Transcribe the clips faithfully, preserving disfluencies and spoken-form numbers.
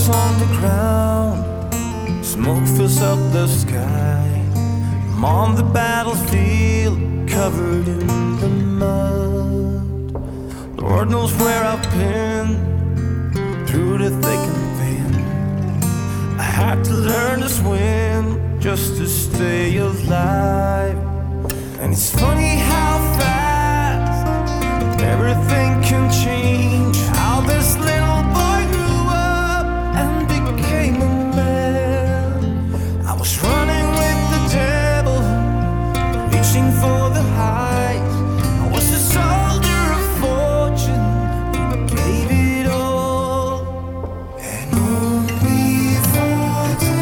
Ashes on the ground, smoke fills up the sky. I'm on the battlefield, covered in the mud. Lord knows where I've been, through the thick and thin. I had to learn to swim just to stay alive. And it's funny how fast everything can change. How this little boy grew up and became a man. I was running with the devil, reaching for the heights. I was a soldier of fortune, gave it all. And only for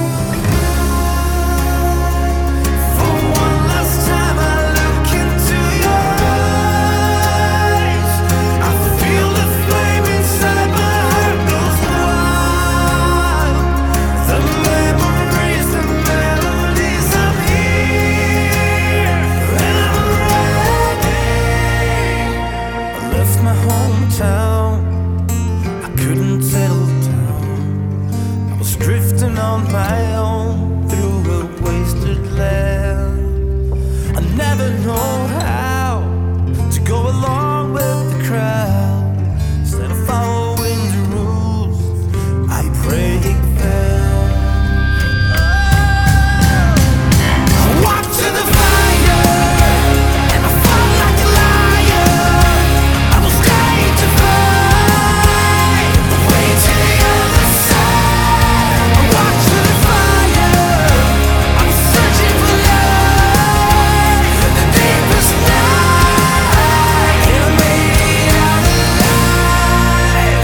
tonight, for one last time I look into your eyes. I feel the flame inside my heart goes wild. The memories, the melodies, I'm here and I'm ready. I left my hometown, I couldn't settle down. I was drifting on my own through a wasted land. I never know how to go along with the crowd. Instead of following the rules, I break them. I walk to the fire and I fall like a liar. I was ready to fight the way to the other side. I walk to the fire, I was searching for love in the deepest night, and I made it out alive.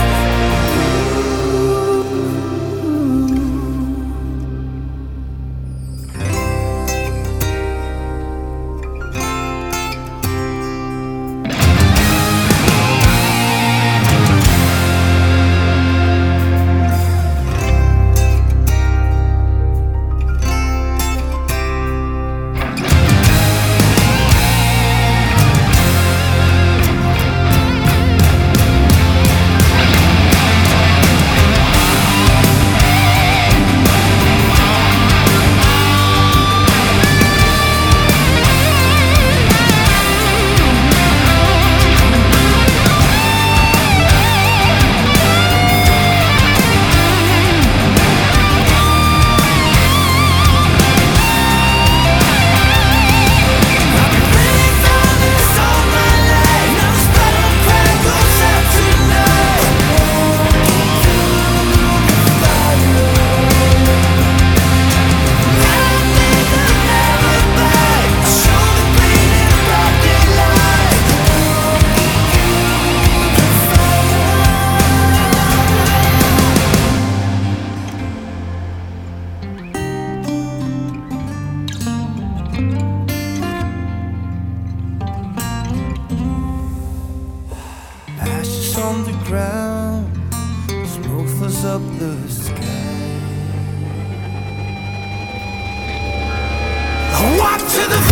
Ashes on the ground, smoke fills up the sky. I walk to the